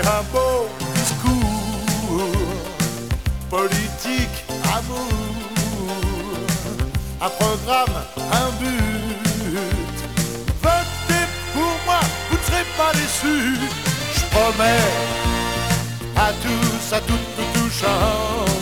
un beau discours politique, amour, un programme, un but. Votez pour moi, vous ne serez pas déçus. Je promets à tous, à toutes, tout change.